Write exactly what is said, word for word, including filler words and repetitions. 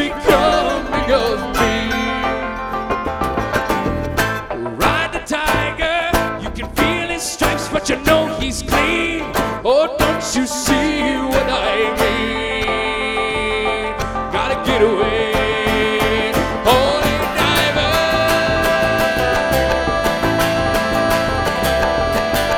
becoming of me. Ride the tiger, you can feel his stripes, but you know he's clean. Oh, don't you see what I mean?